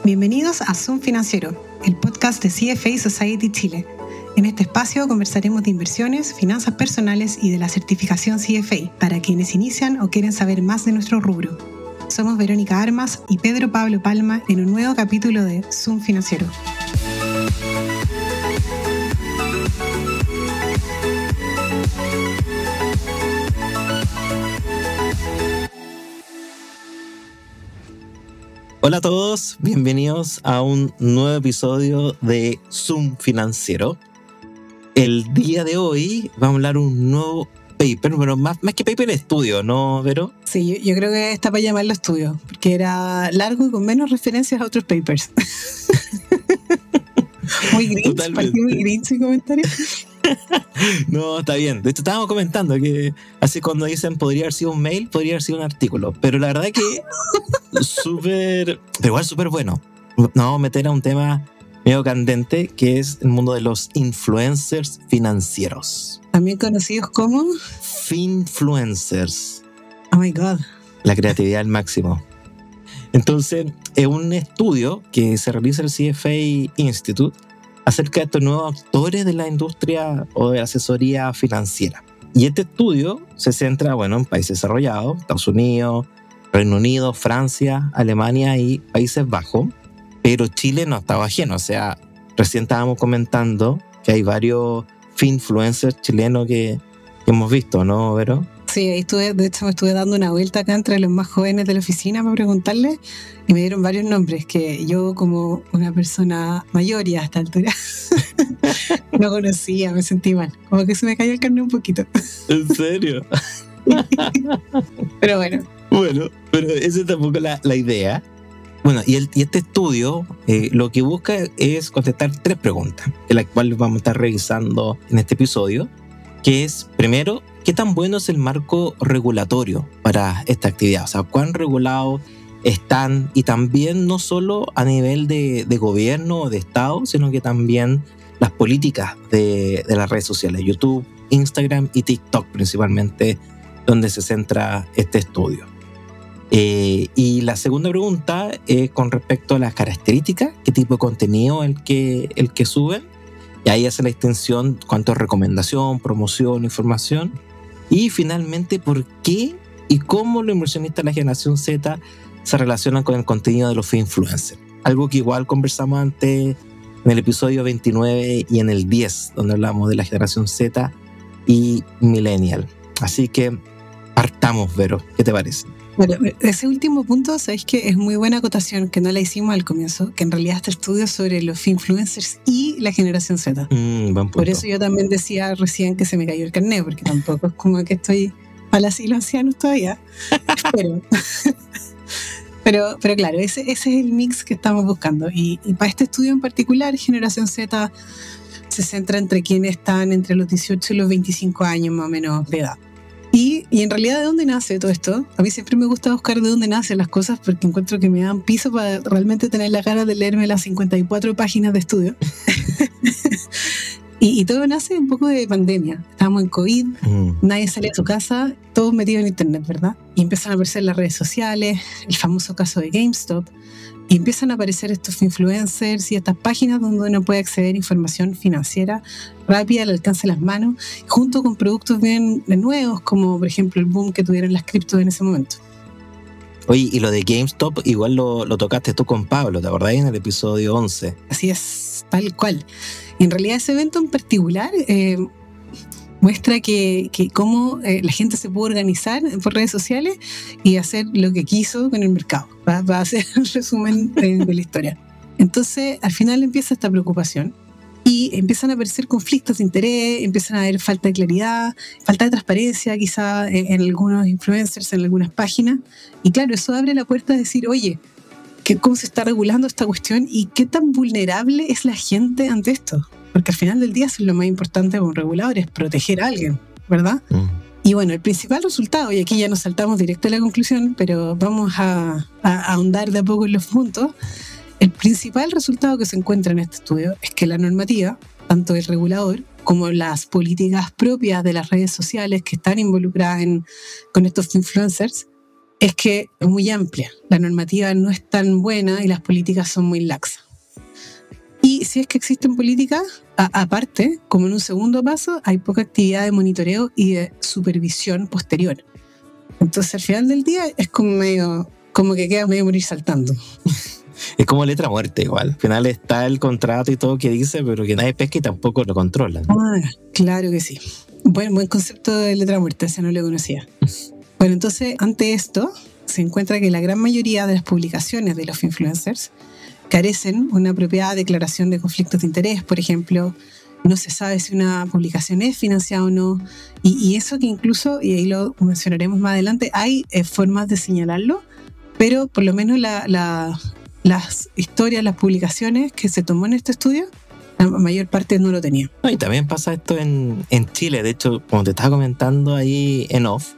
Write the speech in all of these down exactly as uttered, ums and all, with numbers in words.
Bienvenidos a Zoom Financiero, el podcast de C F A Society Chile. En este espacio conversaremos de inversiones, finanzas personales y de la certificación C F A para quienes inician o quieren saber más de nuestro rubro. Somos Verónica Armas y Pedro Pablo Palma en un nuevo capítulo de Zoom Financiero. Hola a todos, bienvenidos a un nuevo episodio de Zoom Financiero. El día de hoy vamos a hablar un nuevo paper, pero más, más que paper, estudio, ¿no, Vero? Sí, yo, yo creo que está para llamarlo estudio, porque era largo y con menos referencias a otros papers. Muy grinch, partí muy grinch en comentarios. No, está bien. De hecho, estábamos comentando que así cuando dicen podría haber sido un mail, podría haber sido un artículo. Pero la verdad que súper, pero igual súper bueno. Nos vamos a meter a un tema medio candente que es el mundo de los influencers financieros. También conocidos como Finfluencers. Oh my God. La creatividad al máximo. Entonces, es un estudio que se realiza en el C F A Institute acerca de estos nuevos actores de la industria o de la asesoría financiera. Y este estudio se centra, bueno, en países desarrollados, Estados Unidos, Reino Unido, Francia, Alemania y Países Bajos, pero Chile no estaba ajeno. O sea, recién estábamos comentando que hay varios finfluencers chilenos que, que hemos visto, ¿no, Vero? Sí, ahí estuve, de hecho me estuve dando una vuelta acá entre los más jóvenes de la oficina para preguntarles y me dieron varios nombres que yo, como una persona mayor y a esta altura no conocía, me sentí mal, como que se me cayó el carnet un poquito. ¿En serio? Pero bueno. Bueno, pero esa es tampoco la, la idea. Bueno, y, el, y este estudio eh, lo que busca es contestar tres preguntas, de las cuales vamos a estar revisando en este episodio, que es, primero, ¿qué tan bueno es el marco regulatorio para esta actividad? O sea, ¿cuán regulados están? Y también no solo a nivel de, de gobierno o de Estado, sino que también las políticas de, de las redes sociales, YouTube, Instagram y TikTok principalmente, donde se centra este estudio. Eh, y la segunda pregunta es con respecto a las características, qué tipo de contenido el que, el que suben. Y ahí hace la extensión cuanto a recomendación, promoción, información. Y finalmente, ¿por qué y cómo los inversionistas de la generación Z se relacionan con el contenido de los influencers? Algo que igual conversamos antes en el episodio veintinueve y en el diez, donde hablamos de la generación Z y millennial. Así que partamos, Vero. ¿Qué te parece? Bueno, ese último punto, sabéis que es muy buena acotación, que no la hicimos al comienzo, que en realidad este estudio es sobre los influencers y la generación Z. Mm, buen punto. Por eso yo también decía recién que se me cayó el carnet, porque tampoco es como que estoy para así los ancianos todavía. pero, pero, pero claro, ese, ese es el mix que estamos buscando. Y, y para este estudio en particular, generación Z se centra entre quienes están entre los dieciocho y los veinticinco años más o menos de edad. Y, y en realidad, ¿de dónde nace todo esto? A mí siempre me gusta buscar de dónde nacen las cosas porque encuentro que me dan piso para realmente tener la cara de leerme las cincuenta y cuatro páginas de estudio. y, y todo nace un poco de pandemia. Estábamos en COVID, mm. nadie salía de su casa, todos metidos en internet, ¿verdad? Y empiezan a aparecer las redes sociales, el famoso caso de GameStop, y empiezan a aparecer estos influencers y estas páginas donde uno puede acceder a información financiera rápida, al alcance de las manos, junto con productos bien nuevos, como por ejemplo el boom que tuvieron las criptos en ese momento. Oye, y lo de GameStop igual lo, lo tocaste tú con Pablo, ¿te acordás? En el episodio once. Así es, tal cual. Y en realidad ese evento en particular eh, muestra que, que cómo eh, la gente se puede organizar por redes sociales y hacer lo que quiso con el mercado. Va, va a ser el resumen de, de la historia. Entonces, al final empieza esta preocupación y empiezan a aparecer conflictos de interés, empiezan a haber falta de claridad, falta de transparencia quizá en, en algunos influencers, en algunas páginas. Y claro, eso abre la puerta a decir, oye, ¿qué, ¿cómo se está regulando esta cuestión y qué tan vulnerable es la gente ante esto? Porque al final del día eso es lo más importante como regulador, es proteger a alguien, ¿verdad? Mm. Y bueno, el principal resultado, y aquí ya nos saltamos directo a la conclusión, pero vamos a, a ahondar de a poco en los puntos. El principal resultado que se encuentra en este estudio es que la normativa, tanto el regulador como las políticas propias de las redes sociales que están involucradas en, con estos influencers, es que es muy amplia. La normativa no es tan buena y las políticas son muy laxas. Y si es que existen políticas, a, aparte, como en un segundo paso, hay poca actividad de monitoreo y de supervisión posterior. Entonces, al final del día, es como medio, como que queda medio morir saltando. Es como letra muerta igual. Al final está el contrato y todo que dice, pero que nadie pesca y tampoco lo controla. Ah, claro que sí. Buen, buen concepto de letra muerta, ese no lo conocía. Bueno, entonces, ante esto, se encuentra que la gran mayoría de las publicaciones de los influencers carecen una apropiada declaración de conflictos de interés, por ejemplo. No se sabe si una publicación es financiada o no. Y, y eso que incluso, y ahí lo mencionaremos más adelante, hay eh, formas de señalarlo, pero por lo menos la, la, las historias, las publicaciones que se tomó en este estudio, la mayor parte no lo tenía. No, y también pasa esto en, en Chile. De hecho, como te estaba comentando ahí en off,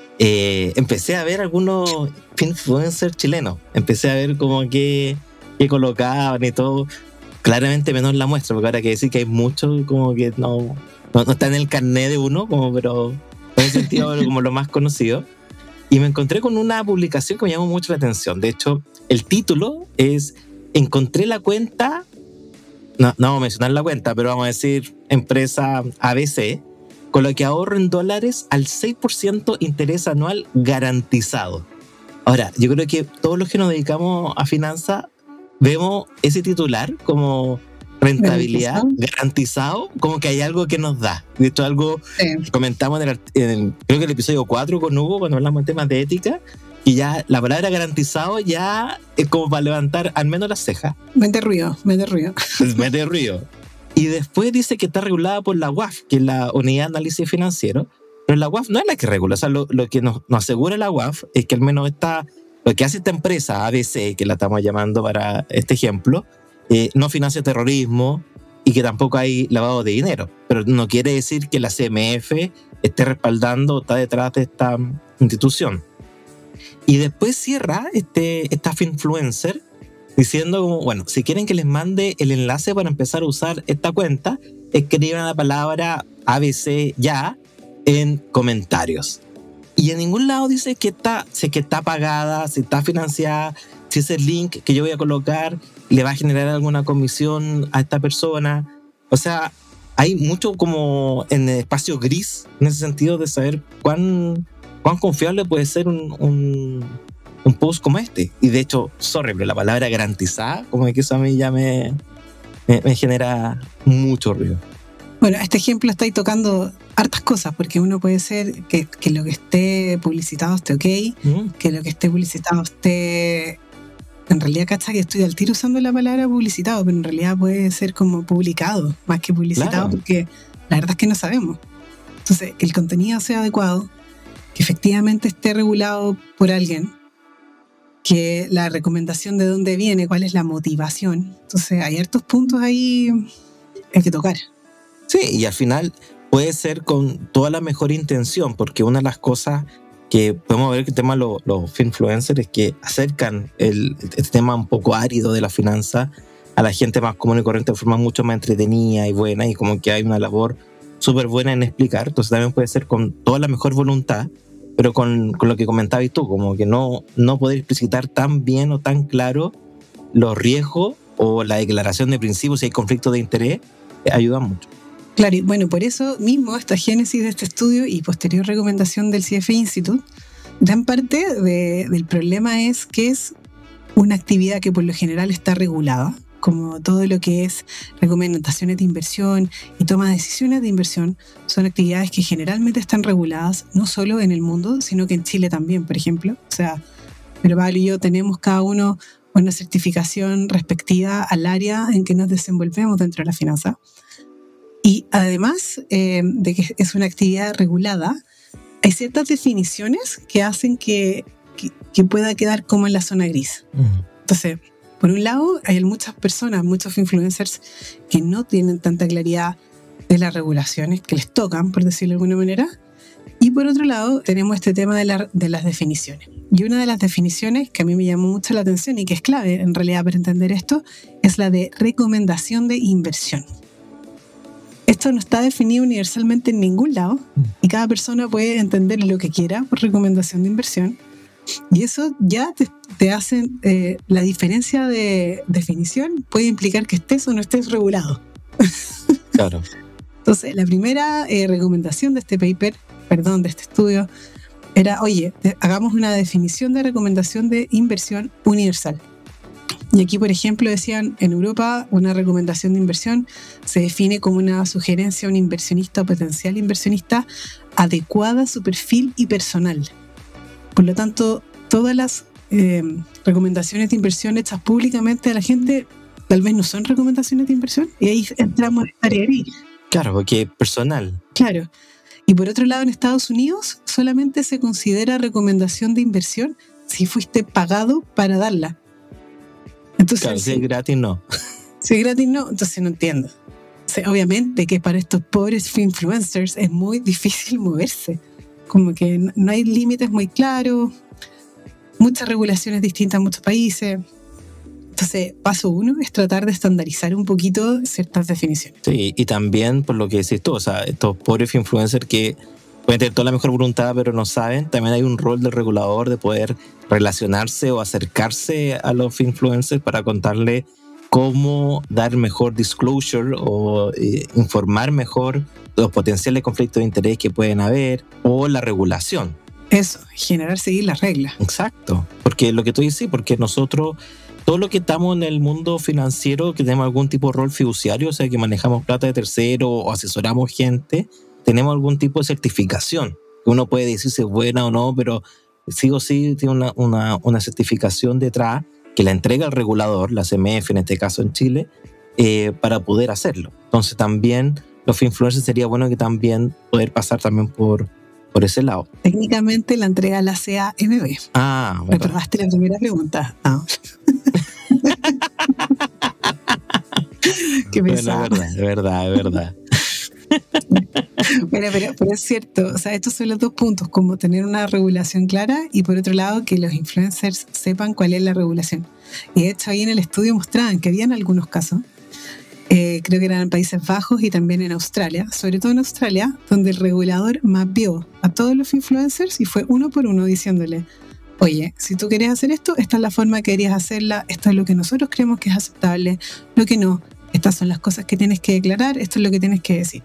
eh, empecé a ver algunos influencers chilenos. Empecé a ver como que, que colocaban y todo. Claramente menos la muestra, porque ahora hay que decir que hay muchos como que no, no, no está en el carnet de uno, como, pero en ese sentido como lo más conocido. Y me encontré con una publicación que me llamó mucho la atención. De hecho, el título es encontré la cuenta, no, no vamos a mencionar la cuenta, pero vamos a decir empresa A B C, con la que ahorro en dólares al seis por ciento interés anual garantizado. Ahora, yo creo que todos los que nos dedicamos a finanzas vemos ese titular como rentabilidad garantizado, garantizado como que hay algo que nos da. De hecho, algo sí. que comentamos en el, en el, creo que el episodio cuatro con Hugo, cuando hablamos de temas de ética, y ya la palabra garantizado ya es como para levantar al menos las cejas. Mete ruido, mete ruido. Mete ruido. Y después dice que está regulada por la U A F, que es la Unidad de Análisis Financiero, pero la U A F no es la que regula. O sea, lo, lo que nos, nos asegura la U A F es que al menos está... Lo que hace esta empresa, A B C, que la estamos llamando para este ejemplo, eh, no financia terrorismo y que tampoco hay lavado de dinero. Pero no quiere decir que la C M F esté respaldando o está detrás de esta institución. Y después cierra este, esta influencer diciendo como, bueno, si quieren que les mande el enlace para empezar a usar esta cuenta, escriban la palabra A B C ya en comentarios. Y en ningún lado dice que está, si que está pagada, si está financiada, si ese link que yo voy a colocar le va a generar alguna comisión a esta persona. O sea, hay mucho como en el espacio gris en ese sentido de saber cuán, cuán confiable puede ser un, un, un post como este. Y de hecho, sorry, pero la palabra garantizada, como que eso a mí ya me, me, me genera mucho ruido. Bueno, este ejemplo está ahí tocando hartas cosas, porque uno puede ser que, que lo que esté publicitado esté ok, mm. que lo que esté publicitado esté... En realidad, cacha que estoy al tiro usando la palabra publicitado, pero en realidad puede ser como publicado, más que publicitado, claro. Porque la verdad es que no sabemos. Entonces, que el contenido sea adecuado, que efectivamente esté regulado por alguien, que la recomendación de dónde viene, cuál es la motivación. Entonces, hay hartos puntos ahí hay que tocar. Sí, y al final puede ser con toda la mejor intención, porque una de las cosas que podemos ver que el tema de los, los influencers es que acercan el, el tema un poco árido de la finanza a la gente más común y corriente de forma mucho más entretenida y buena, y como que hay una labor súper buena en explicar. Entonces también puede ser con toda la mejor voluntad, pero con, con lo que comentabas tú, como que no, no poder explicitar tan bien o tan claro los riesgos o la declaración de principios si hay conflicto de interés, eh, ayuda mucho. Claro, y bueno, por eso mismo esta génesis de este estudio y posterior recomendación del C F I Institute, gran parte de, del problema es que es una actividad que por lo general está regulada, como todo lo que es recomendaciones de inversión y toma de decisiones de inversión, son actividades que generalmente están reguladas, no solo en el mundo, sino que en Chile también, por ejemplo. O sea, pero Pablo y yo tenemos cada uno una certificación respectiva al área en que nos desenvolvemos dentro de la finanza. Y además eh, de que es una actividad regulada, hay ciertas definiciones que hacen que, que, que pueda quedar como en la zona gris. Uh-huh. Entonces, por un lado, hay muchas personas, muchos influencers que no tienen tanta claridad de las regulaciones que les tocan, por decirlo de alguna manera. Y por otro lado, tenemos este tema de, la, de las definiciones. Y una de las definiciones que a mí me llamó mucho la atención y que es clave en realidad para entender esto, es la de recomendación de inversión. Esto no está definido universalmente en ningún lado y cada persona puede entender lo que quiera por recomendación de inversión, Y eso ya te, te hace, eh, la diferencia de definición puede implicar que estés o no estés regulado. Claro. Entonces, la primera eh, recomendación de este paper, perdón, de este estudio, era, oye, hagamos una definición de recomendación de inversión universal. Y aquí, por ejemplo, decían, en Europa, una recomendación de inversión se define como una sugerencia a un inversionista o potencial inversionista adecuada a su perfil y personal. Por lo tanto, todas las eh, recomendaciones de inversión hechas públicamente a la gente tal vez no son recomendaciones de inversión, y ahí entramos en esta área gris. Claro, porque es personal. Claro. Y por otro lado, en Estados Unidos solamente se considera recomendación de inversión si fuiste pagado para darla. Entonces, claro, si es gratis, no. Si es gratis, no. Entonces no entiendo. O sea, obviamente que para estos pobres influencers es muy difícil moverse. Como que no hay límites muy claros, muchas regulaciones distintas en muchos países. Entonces, paso uno es tratar de estandarizar un poquito ciertas definiciones. Sí, y también por lo que decís tú, o sea, estos pobres influencers que pueden tener toda la mejor voluntad pero no saben, también hay un rol del regulador de poder relacionarse o acercarse a los influencers para contarle cómo dar mejor disclosure o eh, informar mejor los potenciales conflictos de interés que pueden haber o la regulación. Eso, generar seguir las reglas. Exacto, porque lo que tú dices, porque nosotros, todo lo que estamos en el mundo financiero, que tenemos algún tipo de rol fiduciario, o sea, que manejamos plata de tercero o asesoramos gente, tenemos algún tipo de certificación. Uno puede decir si es buena o no, pero sí o sí tiene una, una, una certificación detrás que la entrega el regulador, la C M F en este caso en Chile, eh, para poder hacerlo. Entonces también los influencers sería bueno que también poder pasar también por, por ese lado. Técnicamente la entrega la C A M B. Ah, me recordaste la primera pregunta. Ah. Qué pesado. Bueno, es verdad, es verdad, es verdad. Bueno, pero, pero es cierto, o sea, estos son los dos puntos, como tener una regulación clara y por otro lado que los influencers sepan cuál es la regulación. Y de hecho ahí en el estudio mostraban que habían algunos casos, eh, creo que eran en Países Bajos y también en Australia, sobre todo en Australia, donde el regulador mapeó a todos los influencers y fue uno por uno diciéndole, oye, si tú quieres hacer esto, esta es la forma que querías hacerla, esto es lo que nosotros creemos que es aceptable, lo que no, estas son las cosas que tienes que declarar, esto es lo que tienes que decir.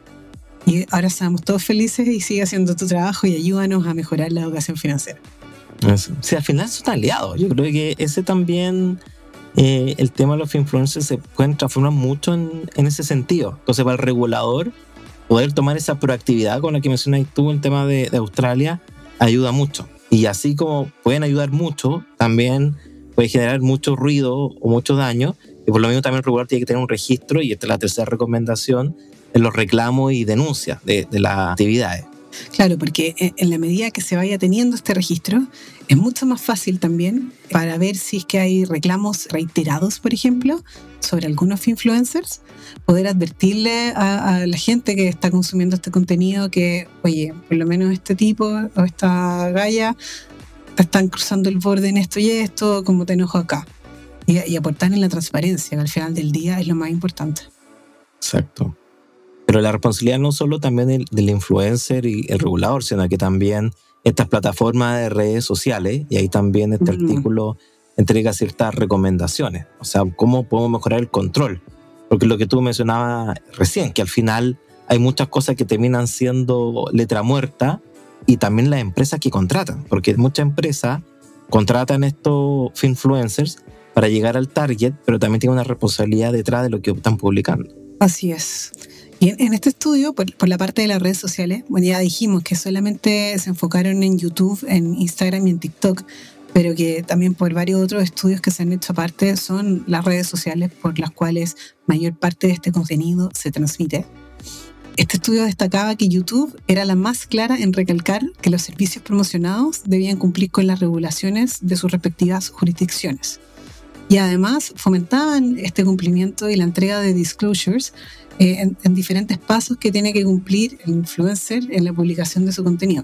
Y ahora estamos todos felices y sigue haciendo tu trabajo y ayúdanos a mejorar la educación financiera. Eso. Sí, al final son aliados. Yo creo que ese también, eh, el tema de los influencers se pueden transformar mucho en, en ese sentido. Entonces, para el regulador, poder tomar esa proactividad con la que mencionas tú, el tema de, de Australia, ayuda mucho. Y así como pueden ayudar mucho, también puede generar mucho ruido o mucho daño. Y por lo mismo también el regulador tiene que tener un registro, y esta es la tercera recomendación, en los reclamos y denuncias de, de las actividades. Claro, porque en la medida que se vaya teniendo este registro, es mucho más fácil también para ver si es que hay reclamos reiterados, por ejemplo, sobre algunos influencers, poder advertirle a, a la gente que está consumiendo este contenido que, oye, por lo menos este tipo o esta galla te están cruzando el borde en esto y esto, como te enojo acá. Y, y aportar en la transparencia, que al final del día es lo más importante. Exacto. Pero la responsabilidad no solo también del, del influencer y el regulador, sino que también estas plataformas de redes sociales, y ahí también este mm. artículo entrega ciertas recomendaciones. O sea, cómo podemos mejorar el control. Porque lo que tú mencionabas recién, que al final hay muchas cosas que terminan siendo letra muerta, y también las empresas que contratan, porque muchas empresas contratan estos influencers para llegar al target, pero también tienen una responsabilidad detrás de lo que están publicando. Así es. Y en este estudio, por, por la parte de las redes sociales, bueno, ya dijimos que solamente se enfocaron en YouTube, en Instagram y en TikTok, pero que también por varios otros estudios que se han hecho aparte son las redes sociales por las cuales mayor parte de este contenido se transmite. Este estudio destacaba que YouTube era la más clara en recalcar que los servicios promocionados debían cumplir con las regulaciones de sus respectivas jurisdicciones. Y además fomentaban este cumplimiento y la entrega de disclosures eh, en, en diferentes pasos que tiene que cumplir el influencer en la publicación de su contenido.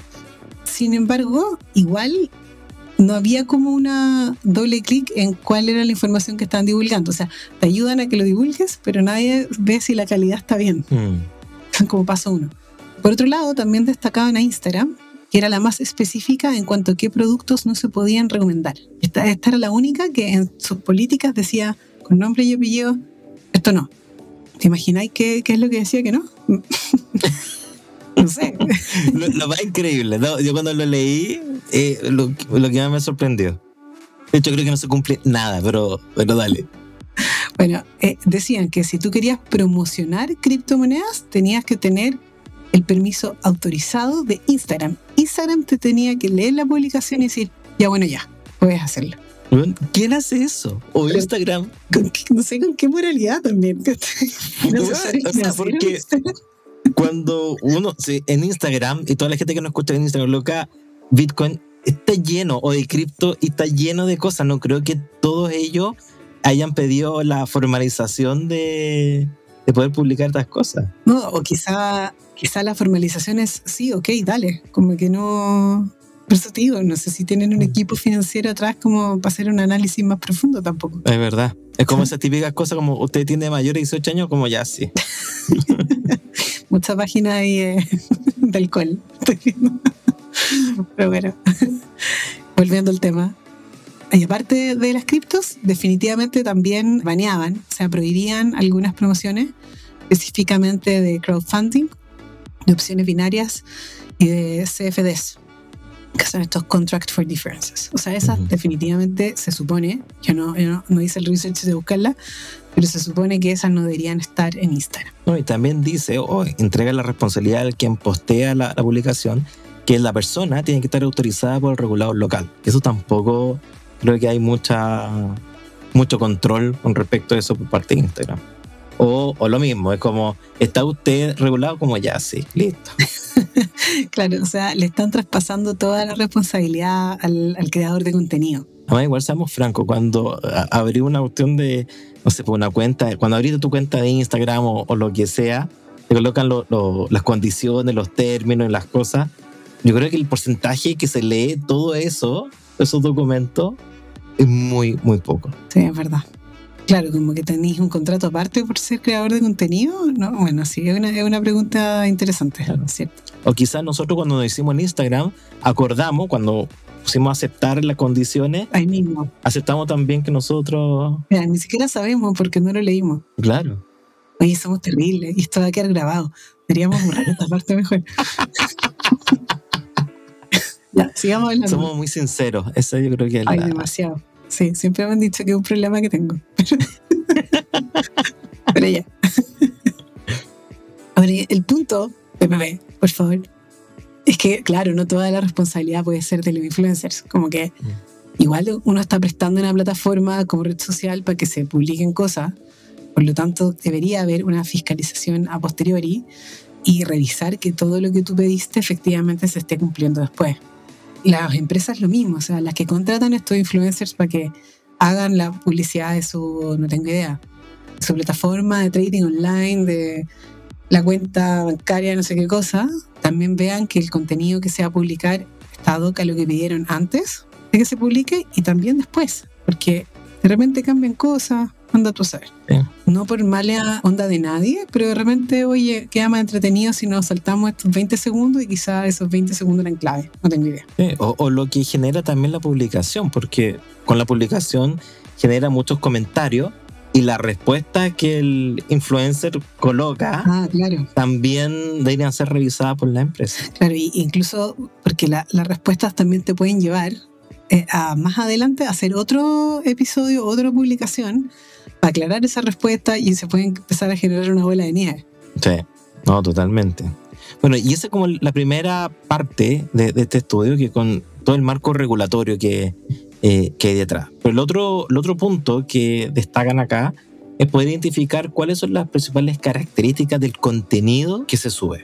Sin embargo, igual no había como una doble clic en cuál era la información que estaban divulgando. O sea, te ayudan a que lo divulgues, pero nadie ve si la calidad está bien. Mm. Como paso uno. Por otro lado, también destacaban a Instagram que era la más específica en cuanto a qué productos no se podían recomendar. Esta, esta era la única que en sus políticas decía con nombre y apellido, esto no. ¿Te imagináis qué, qué es lo que decía que no? No sé. lo, lo más increíble, ¿no? Yo cuando lo leí, eh, lo, lo que más me sorprendió. De hecho, creo que no se cumple nada, pero, pero dale. Bueno, eh, decían que si tú querías promocionar criptomonedas, tenías que tener el permiso autorizado de Instagram. Instagram te tenía que leer la publicación y decir, ya bueno, ya, puedes hacerlo. ¿Quién hace eso? ¿O pero, Instagram? Con, no sé con qué moralidad también. No, o sea, porque cuando uno, sí, en Instagram, y toda la gente que nos escucha en Instagram, loca, Bitcoin está lleno, o de cripto, y está lleno de cosas. No creo que todos ellos hayan pedido la formalización de, de poder publicar estas cosas. No, o quizá, quizá la formalización es, sí, ok, dale, como que no... Por eso te digo, no sé si tienen un equipo financiero atrás como para hacer un análisis más profundo tampoco. Es verdad. Es como esas típicas cosas como usted tiene mayor de dieciocho años, como ya sí. Mucha página ahí eh, de alcohol. Pero bueno, volviendo al tema. Y aparte de las criptos, definitivamente también baneaban, o sea, prohibían algunas promociones, específicamente de crowdfunding, de opciones binarias y de C F Ds, que son estos Contract for Differences. O sea, esas uh-huh. definitivamente se supone, yo no, yo no, no hice el research de buscarla, pero se supone que esas no deberían estar en Instagram. No, y también dice, o oh, entrega la responsabilidad al quien postea la, la publicación, que la persona tiene que estar autorizada por el regulador local. Eso tampoco creo que hay mucha mucho control con respecto a eso por parte de Instagram. O, o lo mismo, es como, ¿está usted regulado? Como ya, sí, listo. Claro, o sea, le están traspasando toda la responsabilidad al, al creador de contenido. Además, igual seamos francos, cuando abrí una cuestión de, no sé, por una cuenta, cuando abriste tu cuenta de Instagram o, o lo que sea, te colocan lo, lo, las condiciones, los términos, las cosas. Yo creo que el porcentaje que se lee todo eso, esos documentos, es muy, muy poco. Sí, es verdad. Claro, como que tenéis un contrato aparte por ser creador de contenido, ¿no? Bueno, sí, es una, es una pregunta interesante, claro. ¿Cierto? O quizás nosotros cuando nos hicimos en Instagram, acordamos, cuando pusimos a aceptar las condiciones, ahí mismo aceptamos también que nosotros... Mira, ni siquiera sabemos porque no lo leímos. Claro. Oye, somos terribles y esto va a quedar grabado. Deberíamos borrar esta parte mejor. Ya, sigamos hablando. Somos muy sinceros, eso yo creo que es Ay, la... demasiado. Sí, siempre me han dicho que es un problema que tengo. Pero ya. Ahora, el punto, Pepe, por favor, es que, claro, no toda la responsabilidad puede ser de los influencers. Como que mm. igual uno está prestando una plataforma como red social para que se publiquen cosas. Por lo tanto, debería haber una fiscalización a posteriori y revisar que todo lo que tú pediste efectivamente se esté cumpliendo después. Las empresas lo mismo, o sea, las que contratan a estos influencers para que hagan la publicidad de su, no tengo idea, de su plataforma de trading online, de la cuenta bancaria, no sé qué cosa, también vean que el contenido que se va a publicar está ad hoc a lo que pidieron antes de que se publique y también después, porque de repente cambian cosas, anda tú a saber. Sí. No por mala onda de nadie, pero de repente, oye, queda más entretenido si nos saltamos estos veinte segundos y quizás esos veinte segundos eran clave, no tengo idea. Sí, o, o lo que genera también la publicación, porque con la publicación genera muchos comentarios y la respuesta que el influencer coloca ah, claro. también deberían ser revisadas por la empresa. Claro, y incluso porque la, las respuestas también te pueden llevar eh, a más adelante a hacer otro episodio, otra publicación para aclarar esa respuesta y se puede empezar a generar una bola de nieve. Sí, no, totalmente. Bueno, y esa es como la primera parte de, de este estudio, que con todo el marco regulatorio que, eh, que hay detrás. Pero el otro, el otro punto que destacan acá es poder identificar cuáles son las principales características del contenido que se sube.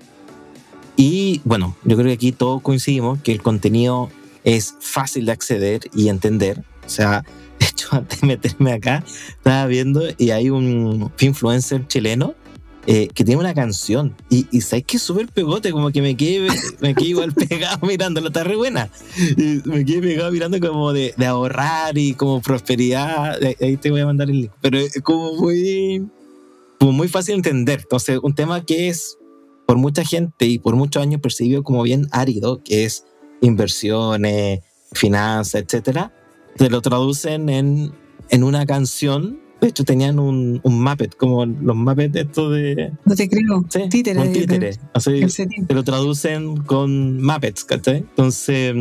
Y bueno, yo creo que aquí todos coincidimos que el contenido es fácil de acceder y entender. O sea, de hecho, antes de meterme acá, estaba viendo y hay un influencer chileno eh, que tiene una canción. Y, y sabes que es súper pegote, como que me quedé, me quedé igual pegado mirándola, está re buena. Y me quedé pegado mirando como de, de ahorrar y como prosperidad. Ahí te voy a mandar el link. Pero es como muy, como muy fácil de entender. Entonces, un tema que es por mucha gente y por muchos años percibido como bien árido, que es inversiones, finanzas, etcétera, te lo traducen en, en una canción. De hecho, tenían un, un Muppet, como los Muppets estos de... No te creo. Sí, títere. un títere. O sea, calcetín. te lo traducen con Muppets, ¿cachai? Entonces,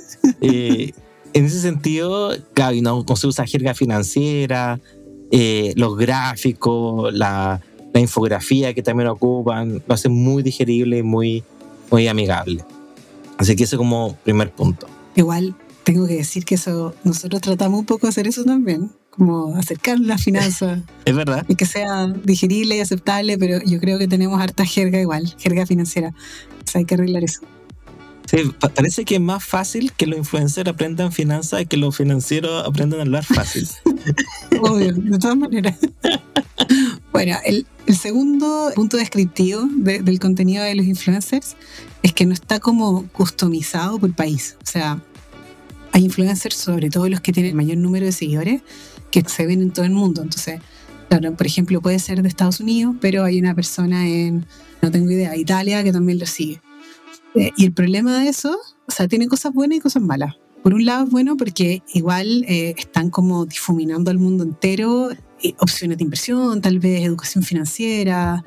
eh, en ese sentido, claro, no, no se usa jerga financiera, eh, los gráficos, la, la infografía que también ocupan, lo hacen muy digerible y muy, muy amigable. Así que ese como primer punto. Igual tengo que decir que eso, nosotros tratamos un poco de hacer eso también, como acercar las finanzas. Es verdad. Y que sea digerible y aceptable, pero yo creo que tenemos harta jerga igual, jerga financiera. O sea, hay que arreglar eso. Sí, parece que es más fácil que los influencers aprendan finanzas y que los financieros aprendan a hablar fácil. Obvio, de todas maneras. Bueno, el, el segundo punto descriptivo de, del contenido de los influencers es que no está como customizado por país. O sea, hay influencers, sobre todo los que tienen el mayor número de seguidores, que se ven en todo el mundo. Entonces, claro, por ejemplo, puede ser de Estados Unidos, pero hay una persona en, no tengo idea, Italia, que también lo sigue. Eh, y el problema de eso, o sea, tiene cosas buenas y cosas malas. Por un lado es bueno porque igual eh, están como difuminando al mundo entero eh, opciones de inversión, tal vez educación financiera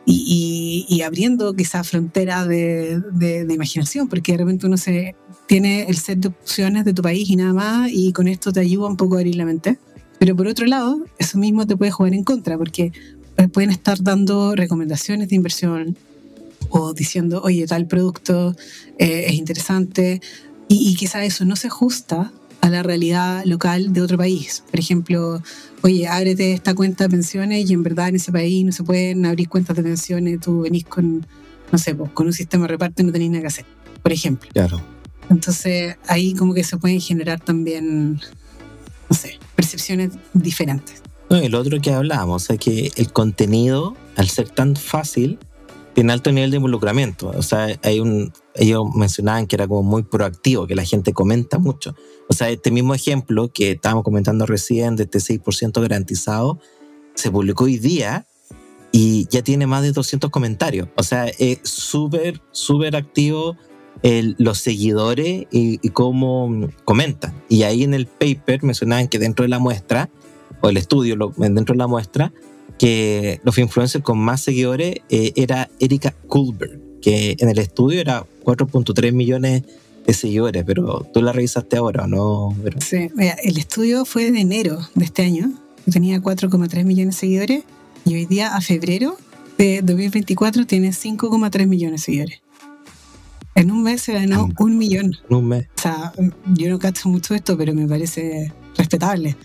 y, y, y abriendo quizás fronteras de, de, de imaginación, porque de repente uno se tiene el set de opciones de tu país y nada más, y con esto te ayuda un poco a abrir la mente. Pero por otro lado, eso mismo te puede jugar en contra, porque pueden estar dando recomendaciones de inversión o diciendo, oye, tal producto eh, es interesante, y, y quizás eso no se ajusta a la realidad local de otro país. Por ejemplo, oye, ábrete esta cuenta de pensiones y en verdad en ese país no se pueden abrir cuentas de pensiones, tú venís con, no sé, pues, con un sistema de reparto y no tenés nada que hacer, por ejemplo. Claro. Entonces ahí como que se pueden generar también, no sé, percepciones diferentes. No, y lo otro que hablábamos, o sea, que el contenido, al ser tan fácil, tiene alto nivel de involucramiento. O sea, hay un, ellos mencionaban que era como muy proactivo, que la gente comenta mucho. O sea, este mismo ejemplo que estábamos comentando recién, de este seis por ciento garantizado, se publicó hoy día y ya tiene más de doscientos comentarios. O sea, es súper, súper activo el, los seguidores y, y cómo comentan. Y ahí en el paper mencionaban que dentro de la muestra, o el estudio lo, dentro de la muestra, que los influencers con más seguidores eh, era Erika Kullberg, que en el estudio era cuatro punto tres millones de seguidores, pero tú la revisaste ahora, ¿o no? Pero... Sí, mira, el estudio fue de enero de este año, tenía cuatro coma tres millones de seguidores, y hoy día a febrero de dos mil veinticuatro tiene cinco coma tres millones de seguidores. En un mes se ganó ah, un millón. En un mes. O sea, yo no cacho mucho esto, pero me parece respetable.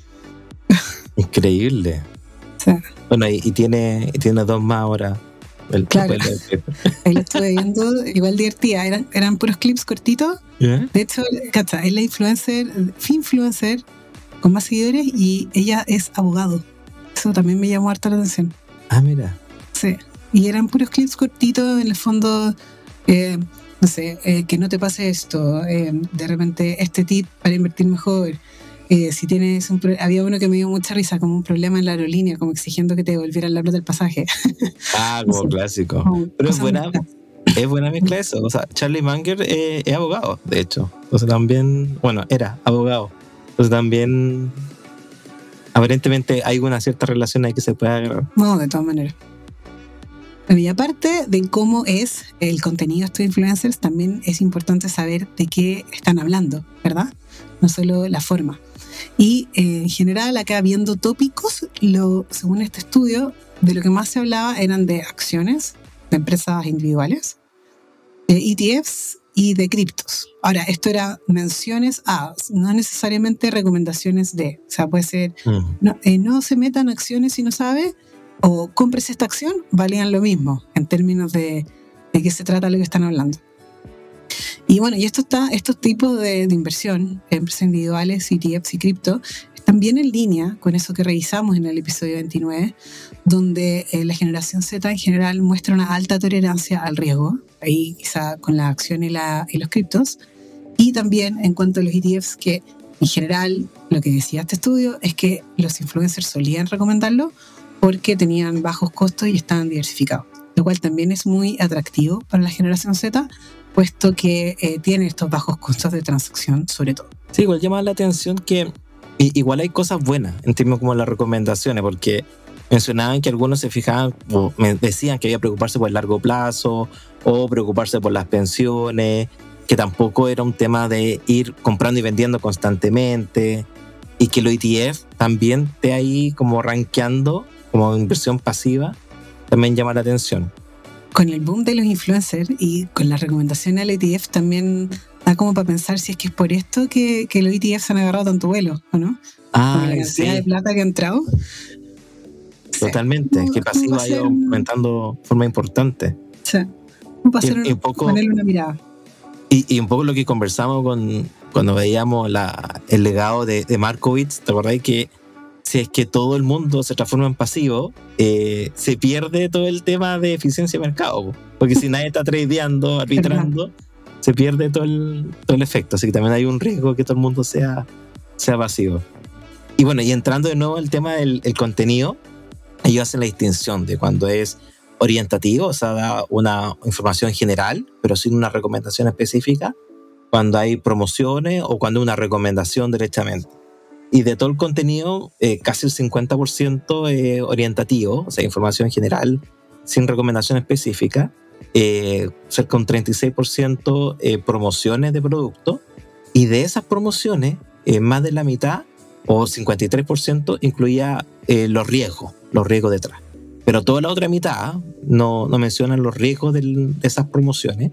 Increíble. O sea, bueno, y, y, tiene, y tiene dos más ahora. El claro. Ahí lo estuve viendo, igual divertida. Eran, eran puros clips cortitos. ¿Yeah? De hecho, cacha, es la influencer, influencer con más seguidores y ella es abogado. Eso también me llamó harta la atención. Ah, mira. Sí. Y eran puros clips cortitos, en el fondo, eh, no sé, eh, que no te pase esto. Eh, de repente, este tip para invertir mejor. Eh, si tienes un pro- había uno que me dio mucha risa, como un problema en la aerolínea, como exigiendo que te devolvieran la plata del pasaje. Ah, como clásico. Como pero es buena, es buena mezcla eso. O sea, Charlie Munger eh, es abogado, de hecho. Entonces también, bueno, era abogado. Entonces también, aparentemente hay una cierta relación ahí que se puede agarrar. No, de todas maneras. Y aparte de cómo es el contenido de estos influencers, también es importante saber de qué están hablando, ¿verdad? No solo la forma. Y eh, en general, acá viendo tópicos, lo, según este estudio, de lo que más se hablaba eran de acciones de empresas individuales, de E T Fs y de criptos. Ahora, esto era menciones a, no necesariamente recomendaciones de. O sea, puede ser, mm. no, eh, no se metan acciones si no sabe, o compres esta acción, valían lo mismo en términos de, de qué se trata lo que están hablando. Y bueno, y esto está, estos tipos de, de inversión, empresas individuales, E T Fs y cripto, están bien en línea con eso que revisamos en el episodio veintinueve, donde eh, la generación Z en general muestra una alta tolerancia al riesgo, ahí quizá con la acción y, la, y los criptos, y también en cuanto a los E T Fs, que en general lo que decía este estudio es que los influencers solían recomendarlo porque tenían bajos costos y estaban diversificados, lo cual también es muy atractivo para la generación Z, puesto que eh, tiene estos bajos costos de transacción, sobre todo. Sí, igual llama la atención que y, igual hay cosas buenas en términos como las recomendaciones, porque mencionaban que algunos se fijaban, o me decían que había que preocuparse por el largo plazo o preocuparse por las pensiones, que tampoco era un tema de ir comprando y vendiendo constantemente, y que los E T F también esté ahí como rankeando como inversión pasiva, también llama la atención. Con el boom de los influencers y con la recomendación al E T F también da como para pensar si es que es por esto que, que los E T F se han agarrado tanto vuelo, ¿o no? Ah, con la cantidad sí. de plata que ha entrado. Totalmente, sí. que pasivo ha ido aumentando de forma importante. Sí. Vamos a hacer y, un, y poco, ponerle una mirada. Y, y un poco lo que conversamos con, cuando veíamos la, el legado de, de Markowitz, ¿te acordás que si es que todo el mundo se transforma en pasivo, eh, se pierde todo el tema de eficiencia de mercado? Porque si nadie está tradeando, arbitrando, se pierde todo el, todo el efecto. Así que también hay un riesgo que todo el mundo sea, sea pasivo. Y bueno, y entrando de nuevo al tema del el contenido, ellos hacen la distinción de cuando es orientativo, o sea, da una información general, pero sin una recomendación específica, cuando hay promociones o cuando hay una recomendación directamente. Y de todo el contenido, eh, casi el cincuenta por ciento es orientativo, o sea, información general, sin recomendación específica, eh, cerca de un treinta y seis por ciento eh, promociones de productos, y de esas promociones, eh, más de la mitad, o cincuenta y tres por ciento, incluía eh, los riesgos, los riesgos detrás. Pero toda la otra mitad no, no mencionan los riesgos del, de esas promociones.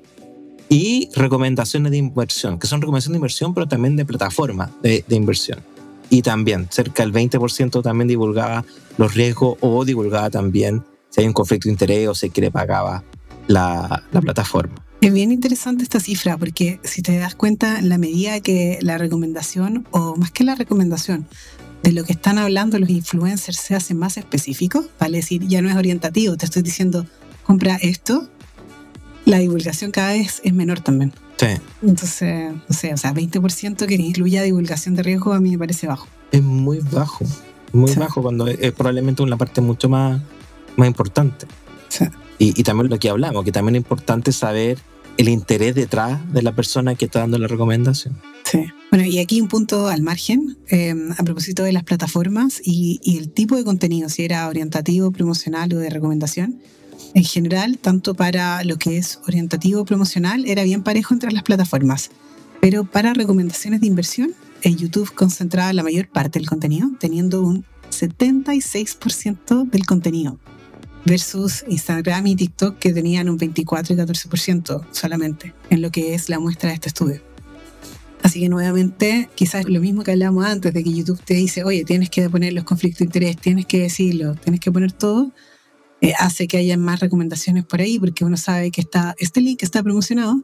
Y recomendaciones de inversión, que son recomendaciones de inversión, pero también de plataforma de, de inversión. Y también, cerca del veinte por ciento también divulgaba los riesgos o divulgaba también si hay un conflicto de interés o si quiere pagaba la, la plataforma. Es bien interesante esta cifra, porque si te das cuenta, en la medida que la recomendación, o más que la recomendación, de lo que están hablando los influencers se hace más específico, vale decir, ya no es orientativo, te estoy diciendo, compra esto, la divulgación cada vez es menor también. Sí. Entonces, no sé, o sea, veinte por ciento que incluya divulgación de riesgo a mí me parece bajo. Es muy bajo, muy sí. bajo, cuando es, es probablemente una parte mucho más, más importante. Sí. Y, y también lo que hablamos, que también es importante saber el interés detrás de la persona que está dando la recomendación. Sí. Bueno, y aquí un punto al margen, eh, a propósito de las plataformas y, y el tipo de contenido, si era orientativo, promocional o de recomendación. En general, tanto para lo que es orientativo o promocional, era bien parejo entre las plataformas. Pero para recomendaciones de inversión, en YouTube concentraba la mayor parte del contenido, teniendo un setenta y seis por ciento del contenido, versus Instagram y TikTok, que tenían un veinticuatro y catorce por ciento solamente, en lo que es la muestra de este estudio. Así que nuevamente, quizás lo mismo que hablamos antes, de que YouTube te dice, oye, tienes que poner los conflictos de interés, tienes que decirlo, tienes que poner todo, eh, hace que haya más recomendaciones por ahí, porque uno sabe que está este link está promocionado,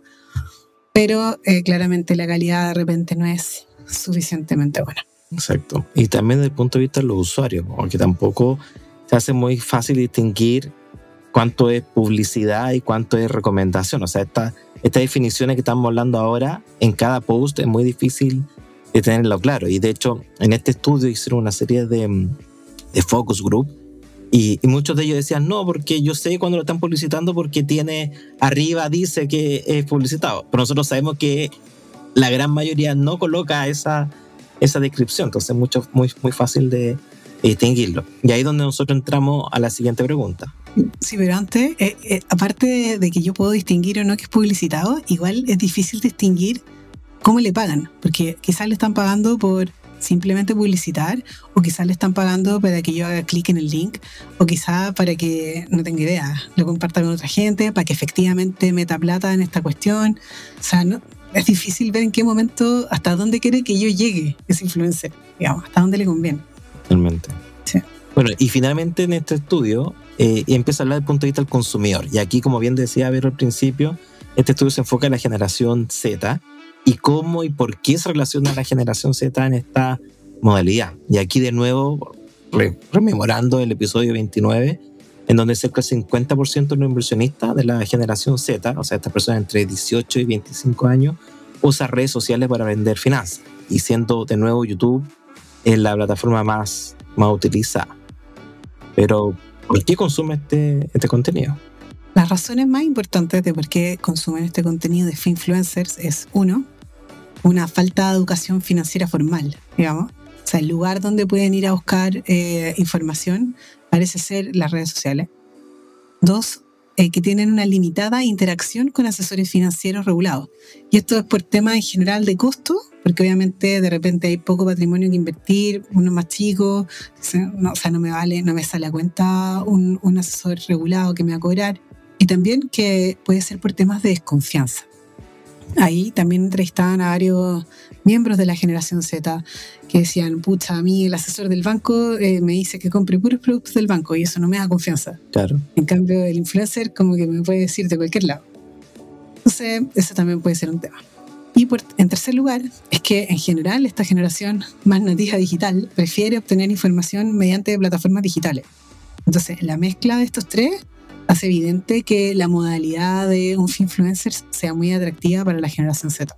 pero eh, claramente la calidad de repente no es suficientemente buena. Exacto. Y también desde el punto de vista de los usuarios, porque tampoco se hace muy fácil distinguir cuánto es publicidad y cuánto es recomendación. O sea, esta, estas definiciones que estamos hablando ahora, en cada post es muy difícil de tenerlo claro. Y de hecho, en este estudio hicieron una serie de, de focus group y, y muchos de ellos decían, no, porque yo sé cuando lo están publicitando porque tiene arriba, dice que es publicitado. Pero nosotros sabemos que la gran mayoría no coloca esa, esa descripción. Entonces es mucho, muy, muy fácil de distinguirlo. Y ahí es donde nosotros entramos a la siguiente pregunta. Sí, pero antes, eh, eh, aparte de, de que yo puedo distinguir o no que es publicitado, igual es difícil distinguir cómo le pagan, porque quizás le están pagando por simplemente publicitar, o quizás le están pagando para que yo haga clic en el link, o quizás para que, no tengo idea, lo comparta con otra gente, para que efectivamente meta plata en esta cuestión. O sea, no, es difícil ver en qué momento, hasta dónde quiere que yo llegue ese influencer, digamos, hasta dónde le conviene. Realmente. Sí. Bueno, y finalmente en este estudio eh, empieza a hablar desde el punto de vista del consumidor. Y aquí, como bien decía Vero al principio, este estudio se enfoca en la generación Z y cómo y por qué se relaciona a la generación Z en esta modalidad. Y aquí de nuevo, re- rememorando el episodio veintinueve, en donde cerca del cincuenta por ciento de los inversionistas de la generación Z, o sea, estas personas entre dieciocho y veinticinco años, usan redes sociales para vender finanzas. Y siendo de nuevo YouTube es la plataforma más, más utilizada. Pero, ¿por qué consume este, este contenido? Las razones más importantes de por qué consumen este contenido de finfluencers es, uno, una falta de educación financiera formal, digamos. O sea, el lugar donde pueden ir a buscar eh, información parece ser las redes sociales. Dos, eh, que tienen una limitada interacción con asesores financieros regulados. Y esto es por temas en general de costo, porque obviamente de repente hay poco patrimonio que invertir, uno más chico, no, o sea, no me vale, no me sale a cuenta un, un asesor regulado que me va a cobrar. Y también que puede ser por temas de desconfianza. Ahí también entrevistaban a varios miembros de la generación Z que decían, pucha, a mí el asesor del banco eh, me dice que compre puros productos del banco y eso no me da confianza. Claro. En cambio, el influencer como que me puede decir de cualquier lado. Entonces, eso también puede ser un tema. Y por, en tercer lugar, es que en general esta generación más nativa digital prefiere obtener información mediante plataformas digitales. Entonces, la mezcla de estos tres hace evidente que la modalidad de un finfluencer sea muy atractiva para la generación Z.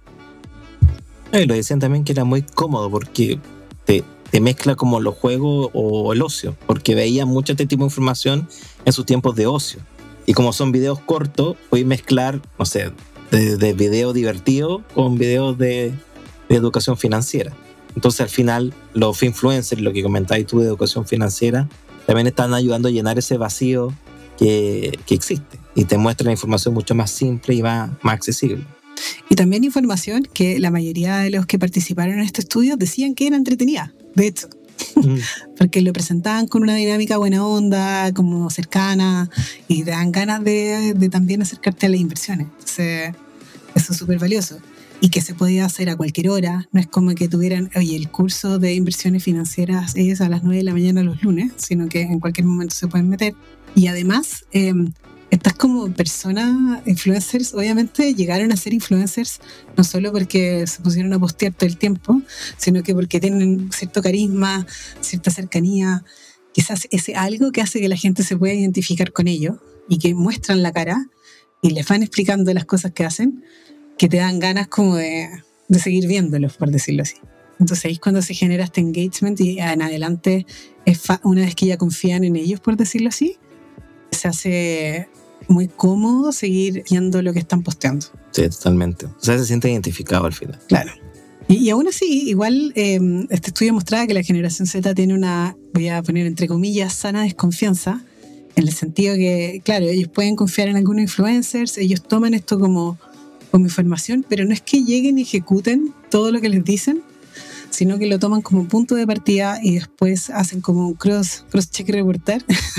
Y lo decían también que era muy cómodo porque te, te mezcla como los juegos o el ocio, porque veía mucho este tipo de información en sus tiempos de ocio. Y como son videos cortos, puedes mezclar, no sé, de, de videos divertidos con videos de, de educación financiera. Entonces al final los finfluencers, lo que comentabas tú de educación financiera, también están ayudando a llenar ese vacío que, que existe y te muestra la información mucho más simple y más, más accesible. Y también información que la mayoría de los que participaron en este estudio decían que era entretenida, de hecho, mm. porque lo presentaban con una dinámica buena onda, como cercana, y te dan ganas de, de también acercarte a las inversiones. Entonces, eso es súper valioso. Y que se podía hacer a cualquier hora, no es como que tuvieran, oye, el curso de inversiones financieras es a las nueve de la mañana los lunes, sino que en cualquier momento se pueden meter. Y además, eh, estas como personas, influencers, obviamente llegaron a ser influencers no solo porque se pusieron a postear todo el tiempo, sino que porque tienen cierto carisma, cierta cercanía, quizás ese algo que hace que la gente se pueda identificar con ellos y que muestran la cara y les van explicando las cosas que hacen, que te dan ganas como de, de seguir viéndolos, por decirlo así. Entonces ahí es cuando se genera este engagement y en adelante, es fa- una vez que ya confían en ellos, por decirlo así, se hace muy cómodo seguir viendo lo que están posteando. Sí, totalmente. O sea, se siente identificado al final. Claro. Y, y aún así, igual eh, este estudio mostraba que la generación Z tiene una, voy a poner entre comillas, sana desconfianza, en el sentido que, claro, ellos pueden confiar en algunos influencers, ellos toman esto como, como información, pero no es que lleguen y ejecuten todo lo que les dicen, sino que lo toman como punto de partida y después hacen como un cross, cross check reportar,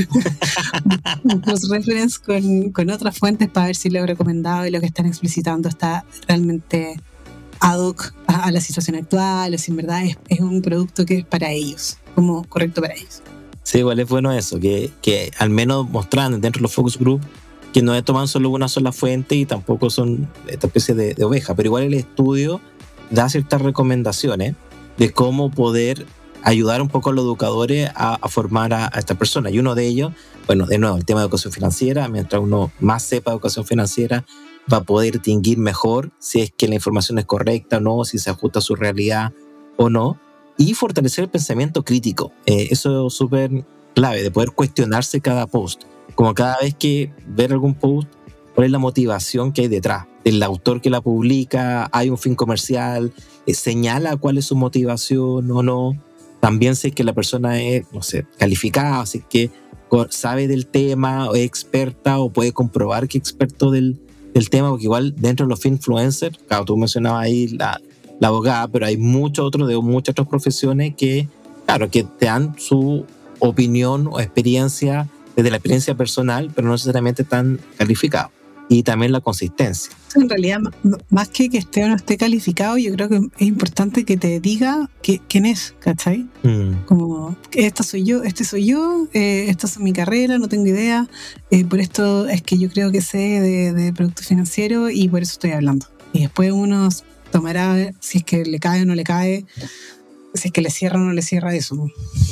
un cross reference con, con otras fuentes para ver si lo recomendado y lo que están explicitando está realmente ad hoc a, a la situación actual, o si en verdad es, es un producto que es para ellos, como correcto para ellos. Sí, igual es bueno eso, que, que al menos mostrando dentro de los focus group que no toman solo una sola fuente y tampoco son esta especie de, de oveja, pero igual el estudio da ciertas recomendaciones de cómo poder ayudar un poco a los educadores a, a formar a, a esta persona. Y uno de ellos, bueno, de nuevo, el tema de educación financiera, mientras uno más sepa de educación financiera, va a poder distinguir mejor si es que la información es correcta o no, si se ajusta a su realidad o no, y fortalecer el pensamiento crítico. Eh, eso es súper clave, de poder cuestionarse cada post. Como cada vez que ver algún post, cuál es la motivación que hay detrás. El autor que la publica, hay un fin comercial, eh, señala cuál es su motivación o no. También sé que la persona es, no sé, calificada, así que sabe del tema, o es experta, o puede comprobar que es experto del, del tema, porque igual dentro de los influencers, claro, tú mencionabas ahí la, la abogada, pero hay muchos otros de muchas otras profesiones que, claro, que te dan su opinión o experiencia desde la experiencia personal, pero no necesariamente tan calificado. Y también la consistencia. En realidad, más que que esté o no esté calificado, yo creo que es importante que te diga que, quién es, ¿cachai? Mm. Como, esta soy yo, este soy yo, eh, esta es mi carrera, no tengo idea, eh, por esto es que yo creo que sé de, de productos financieros y por eso estoy hablando. Y después uno tomará si es que le cae o no le cae, si es que le cierra o no le cierra eso.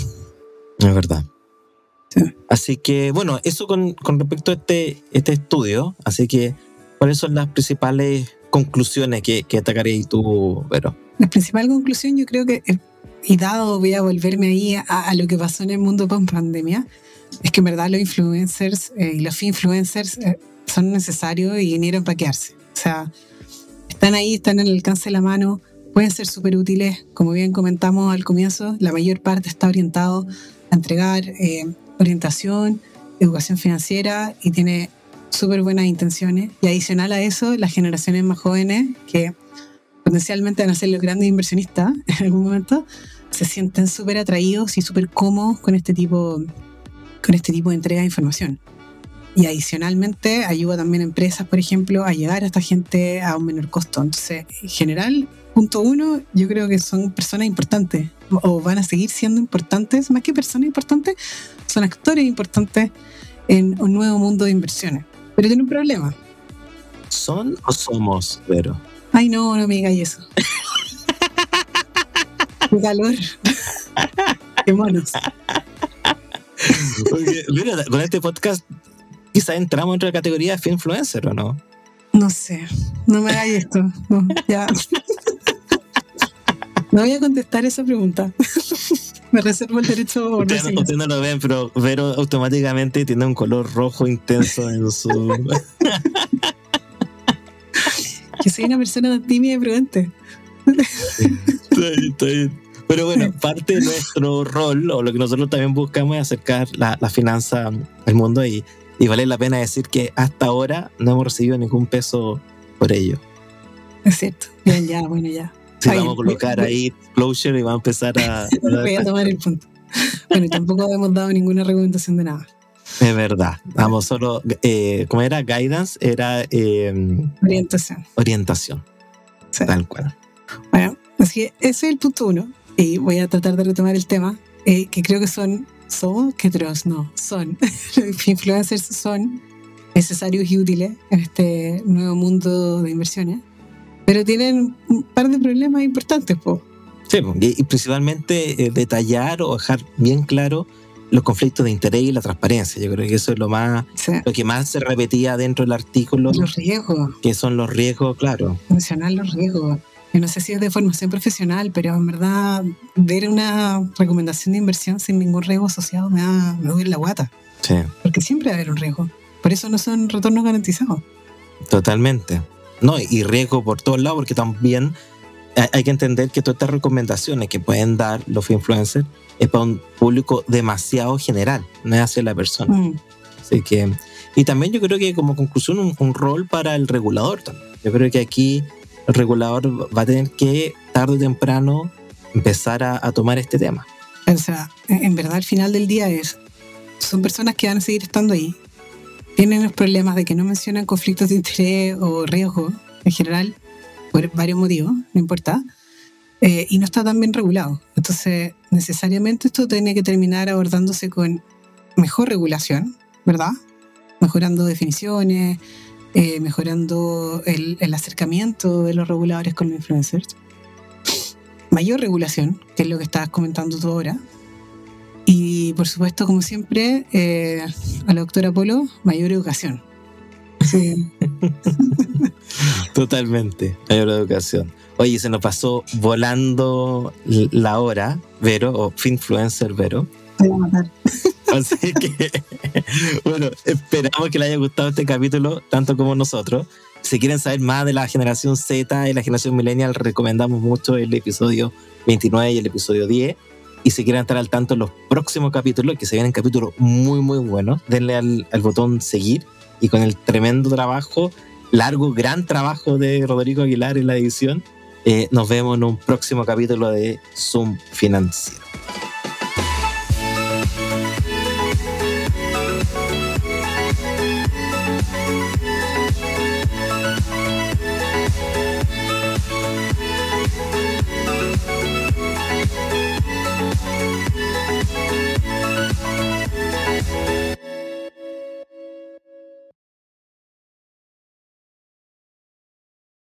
Es verdad. Sí. Así que, bueno, eso con, con respecto a este, este estudio. Así que, ¿cuáles son las principales conclusiones que, que destacarías tú, Vero? La principal conclusión, yo creo que, y dado voy a volverme ahí a, a lo que pasó en el mundo post pandemia, es que en verdad los influencers eh, y los finfluencers eh, son necesarios y vinieron para quedarse. O sea, están ahí, están en el alcance de la mano, pueden ser súper útiles. Como bien comentamos al comienzo, la mayor parte está orientado a entregar eh, orientación, educación financiera y tiene súper buenas intenciones. Y adicional a eso, las generaciones más jóvenes que potencialmente van a ser los grandes inversionistas en algún momento, se sienten súper atraídos y súper cómodos con este tipo, con este tipo de entrega de información. Y adicionalmente ayuda también a empresas, por ejemplo, a llegar a esta gente a un menor costo. Entonces, en general, punto uno, yo creo que son personas importantes o van a seguir siendo importantes, más que personas importantes, son actores importantes en un nuevo mundo de inversiones. Pero tiene un problema. ¿Son o somos, Vero? Ay, no, no me digáis eso. Qué calor. Qué monos. Porque, mira, con este podcast quizás entramos entre la categoría de influencer, ¿o no? No sé, no me hagáis esto. No, ya. No voy a contestar esa pregunta. Me reservo el derecho. Ustedes no, usted no lo ven, pero Vero automáticamente tiene un color rojo intenso en su... Que soy una persona tímida y prudente. Está bien, está bien. Pero bueno, parte de nuestro rol, o lo que nosotros también buscamos, es acercar la, la finanza al mundo y, y vale la pena decir que hasta ahora no hemos recibido ningún peso por ello. Es cierto. Bien, ya, bueno, ya. Sí, vamos a colocar ahí closure y vamos a empezar a... Voy a tomar el punto. Bueno, y tampoco hemos dado ninguna recomendación de nada. Es verdad. Vamos solo... Eh, ¿Cómo era? Guidance era... Eh, orientación. Orientación. Sí. Tal cual. Bueno, así que ese es el punto uno. Y voy a tratar de retomar el tema, eh, que creo que son... ¿Somos? ¿Qué otros? No, son. Los influencers son necesarios y útiles en este nuevo mundo de inversiones. Pero tienen un par de problemas importantes, po. Sí, y, y principalmente eh, detallar o dejar bien claro los conflictos de interés y la transparencia. Yo creo que eso es lo más, sí. Lo que más se repetía dentro del artículo. Los riesgos. Que son los riesgos, claro. Mencionar los riesgos. Yo no sé si es de formación profesional, pero en verdad ver una recomendación de inversión sin ningún riesgo asociado me da, me duele la guata. Sí. Porque siempre va a haber un riesgo. Por eso no son retornos garantizados. Totalmente. No, y riesgo por todos lados, porque también hay que entender que todas estas recomendaciones que pueden dar los influencers es para un público demasiado general, no es hacia la persona. Mm. Así que, y también yo creo que como conclusión un, un rol para el regulador también. Yo creo que aquí el regulador va a tener que tarde o temprano empezar a, a tomar este tema. O sea, en verdad al final del día es, son personas que van a seguir estando ahí. Tienen los problemas de que no mencionan conflictos de interés o riesgo en general, por varios motivos, no importa, eh, y no está tan bien regulado. Entonces, necesariamente esto tiene que terminar abordándose con mejor regulación, ¿verdad? Mejorando definiciones, eh, mejorando el, el acercamiento de los reguladores con los influencers. Mayor regulación, que es lo que estabas comentando tú ahora. Y por supuesto, como siempre, eh, a la doctora Polo, mayor educación. Sí. Totalmente, mayor educación. Oye, se nos pasó volando la hora, Vero, o Finfluencer Vero. Voy a matar. Así que, bueno, esperamos que les haya gustado este capítulo, tanto como nosotros. Si quieren saber más de la generación Z y la generación millennial, recomendamos mucho el episodio veintinueve y el episodio diez. Y si quieren estar al tanto en los próximos capítulos, que se vienen capítulos muy, muy buenos, denle al, al botón seguir. Y con el tremendo trabajo, largo, gran trabajo de Rodrigo Aguilar en la edición, eh, nos vemos en un próximo capítulo de Zoom Financiero.